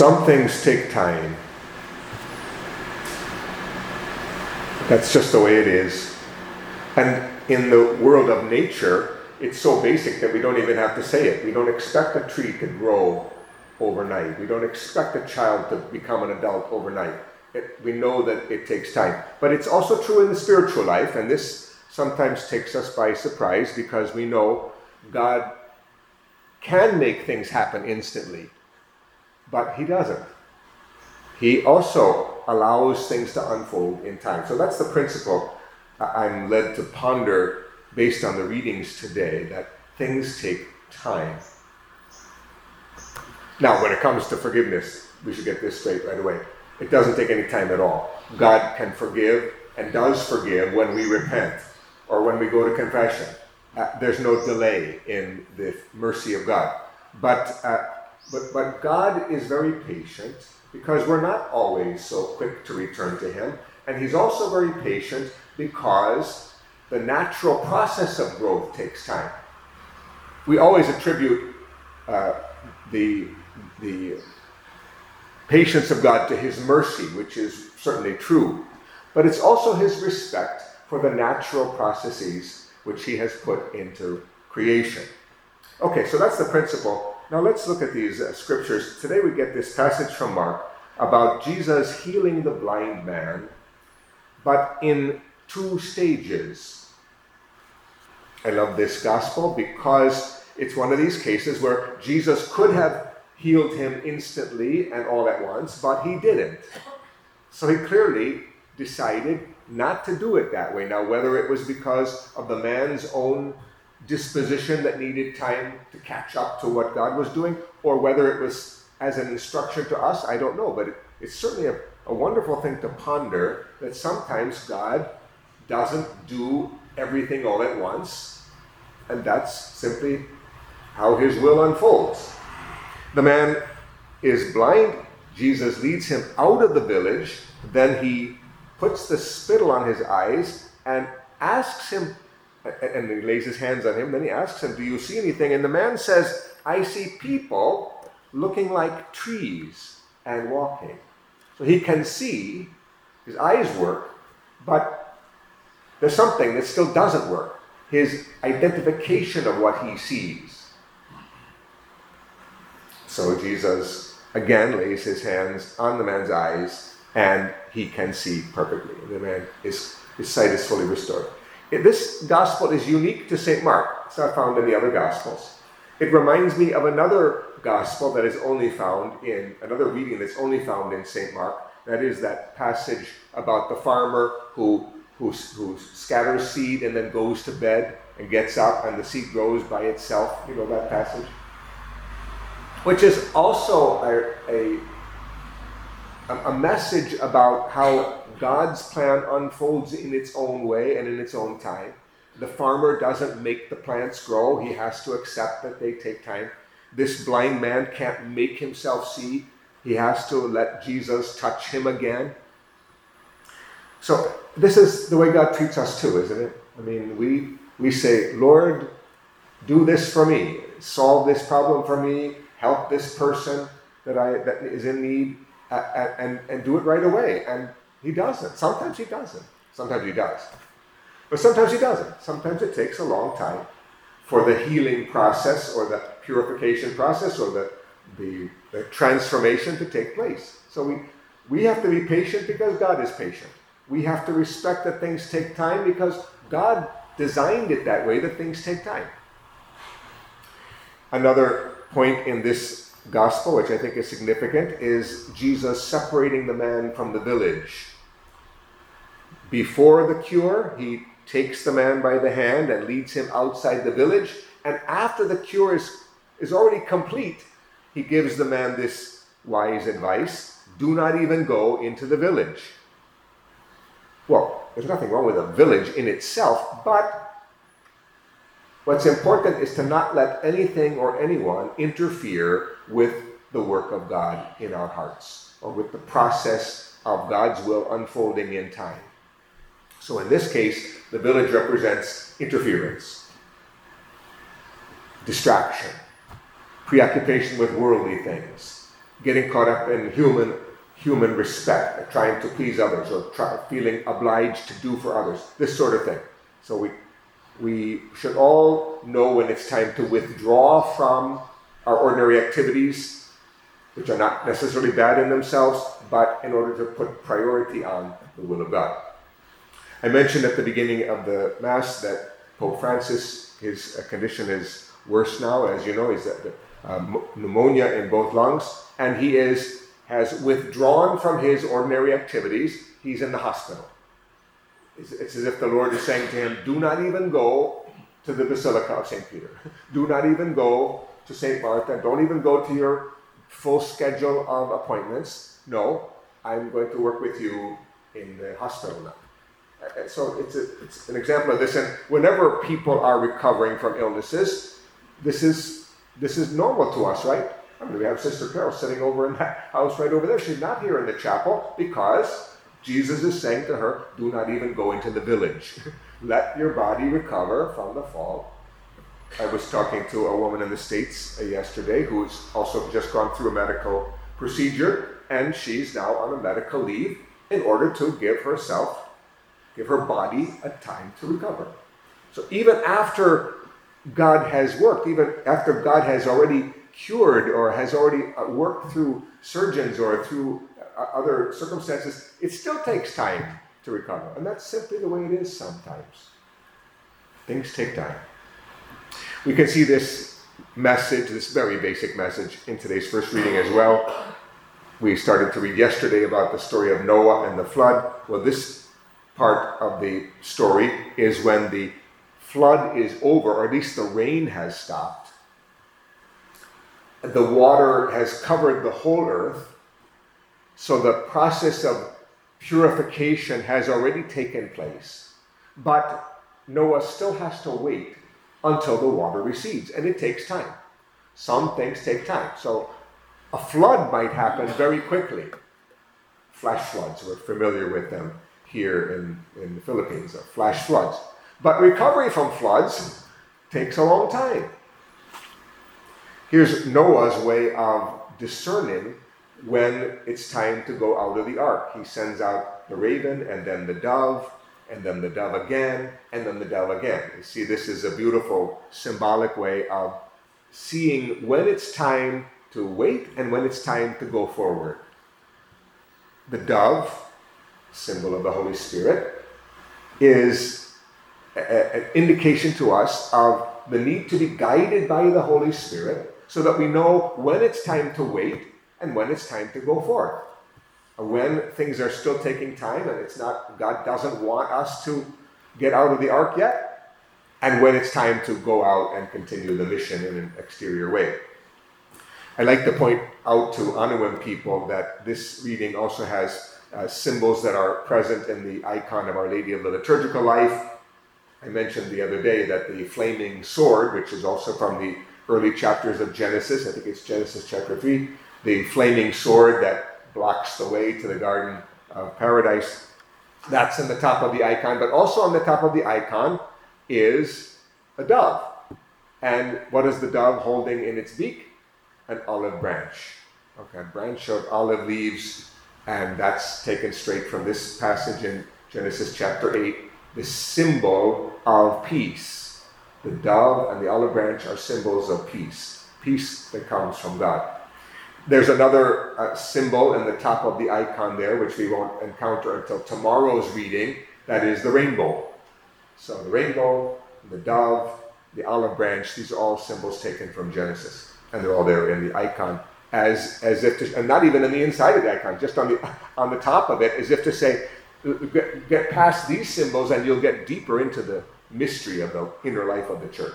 Some things take time. That's just the way it is. And in the world of nature, it's so basic that we don't even have to say it. We don't expect a tree to grow overnight. We don't expect a child to become an adult overnight. We know that it takes time. But it's also true in the spiritual life, and this sometimes takes us by surprise because we know God can make things happen instantly, but He doesn't. He also allows things to unfold in time. So that's the principle I'm led to ponder based on the readings today, that things take time. Now, when it comes to forgiveness, we should get this straight right away. It doesn't take any time at all. God can forgive and does forgive when we repent or when we go to confession. There's no delay in the mercy of God. But God is very patient because we're not always so quick to return to Him. And He's also very patient because the natural process of growth takes time. We always attribute the patience of God to His mercy, which is certainly true. But it's also His respect for the natural processes which He has put into creation. Okay, so that's the principle. Now let's look at these scriptures. Today we get this passage from Mark about Jesus healing the blind man, but in 2 stages. I love this gospel because it's one of these cases where Jesus could have healed him instantly and all at once, but He didn't. So He clearly decided not to do it that way. Now, whether it was because of the man's own disposition that needed time to catch up to what God was doing, or whether it was as an instruction to us, I don't know. But it's certainly a wonderful thing to ponder that sometimes God doesn't do everything all at once, and that's simply how His will unfolds. The man is blind. Jesus leads him out of the village. Then He puts the spittle on his eyes and asks him, and He lays His hands on him. Then He asks him, "Do you see anything?" And the man says, "I see people looking like trees and walking." So he can see, his eyes work, but there's something that still doesn't work. His identification of what he sees. So Jesus again lays His hands on the man's eyes, and he can see perfectly. The man, his sight is fully restored. This gospel is unique to St. Mark. It's not found in the other gospels. It reminds me of another gospel that is only found in, another reading that's only found in St. Mark. That is that passage about the farmer who scatters seed and then goes to bed and gets up and the seed grows by itself. You know that passage? Which is also a message about how God's plan unfolds in its own way and in its own time. The farmer doesn't make the plants grow. He has to accept that they take time. This blind man can't make himself see. He has to let Jesus touch him again. So this is the way God treats us too, isn't it? I mean, we say, "Lord, do this for me. Solve this problem for me. Help this person that is in need, and do it right away." And He doesn't. Sometimes He doesn't. Sometimes He does. But sometimes He doesn't. Sometimes it takes a long time for the healing process or the purification process or the transformation to take place. So we have to be patient because God is patient. We have to respect that things take time because God designed it that way, that things take time. Another point in this gospel, which I think is significant, is Jesus separating the man from the village. Before the cure, He takes the man by the hand and leads him outside the village. And after the cure is already complete, He gives the man this wise advice: do not even go into the village. Well, there's nothing wrong with a village in itself, but what's important is to not let anything or anyone interfere with the work of God in our hearts, or with the process of God's will unfolding in time. So in this case, the village represents interference, distraction, preoccupation with worldly things. getting caught up in human respect, trying to please others, or feeling obliged to do for others, this sort of thing. So we should all know when it's time to withdraw from our ordinary activities, which are not necessarily bad in themselves, but in order to put priority on the will of God. I mentioned at the beginning of the Mass that Pope Francis, his condition is worse now. As you know, he's pneumonia in both lungs, and he has withdrawn from his ordinary activities. He's in the hospital. It's as if the Lord is saying to him, do not even go to the Basilica of St. Peter. Do not even go to St. Martha. Don't even go to your full schedule of appointments. No, I'm going to work with you in the hospital now. And so it's an example of this. And whenever people are recovering from illnesses, this is normal to us, right? I mean, we have Sister Carol sitting over in that house right over there. She's not here in the chapel because Jesus is saying to her, do not even go into the village. Let your body recover from the fall. I was talking to a woman in the States yesterday who's also just gone through a medical procedure, and she's now on a medical leave in order to give her body a time to recover. So even after God has worked, even after God has already cured or has already worked through surgeons or through other circumstances, it still takes time to recover. And that's simply the way it is sometimes. Things take time. We can see this message, this very basic message, in today's first reading as well. We started to read yesterday about the story of Noah and the flood. Well, this part of the story is when the flood is over, or at least the rain has stopped. The water has covered the whole earth, so the process of purification has already taken place. But Noah still has to wait until the water recedes, and it takes time. Some things take time. So a flood might happen very quickly. Flash floods, we're familiar with them here in the Philippines, flash floods. But recovery from floods takes a long time. Here's Noah's way of discerning when it's time to go out of the ark. He sends out the raven, and then the dove, and then the dove again, and then the dove again. You see, this is a beautiful symbolic way of seeing when it's time to wait and when it's time to go forward. The dove, symbol of the Holy Spirit, is an indication to us of the need to be guided by the Holy Spirit so that we know when it's time to wait and when it's time to go forth. When things are still taking time and it's not, God doesn't want us to get out of the ark yet, and when it's time to go out and continue the mission in an exterior way. I like to point out to Anawim people that this reading also has symbols that are present in the icon of Our Lady of the Liturgical Life. I mentioned the other day that the flaming sword, which is also from the early chapters of Genesis, I think it's Genesis chapter 3, the flaming sword that blocks the way to the Garden of Paradise, that's in the top of the icon. But also on the top of the icon is a dove. And what is the dove holding in its beak? An olive branch. Okay, a branch of olive leaves, and that's taken straight from this passage in Genesis chapter 8, the symbol of peace. The dove and the olive branch are symbols of peace that comes from God. There's another symbol in the top of the icon there, which we won't encounter until tomorrow's reading. That is the rainbow. So the rainbow, the dove, the olive branch, these are all symbols taken from Genesis. And they're all there in the icon, as if to, and not even in the inside of the icon, just on the top of it, as if to say, get past these symbols and you'll get deeper into the mystery of the inner life of the church.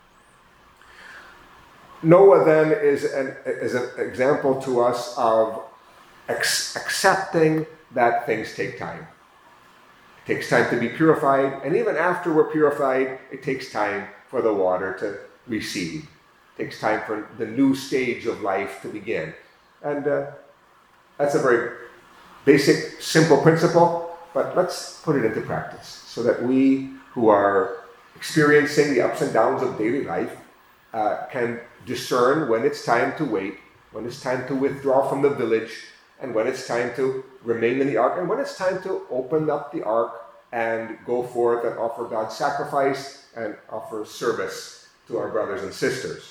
Noah then is an example to us of accepting that things take time. It takes time to be purified, and even after we're purified, it takes time for the water to recede. It takes time for the new stage of life to begin. And that's a very basic, simple principle, but let's put it into practice so that we who are experiencing the ups and downs of daily life can discern when it's time to wait when it's time to withdraw from the village, and when it's time to remain in the ark, and when it's time to open up the ark and go forth and offer God's sacrifice and offer service to our brothers and sisters.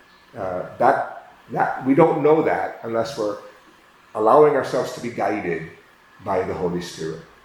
That we don't know that unless we're allowing ourselves to be guided by the Holy Spirit.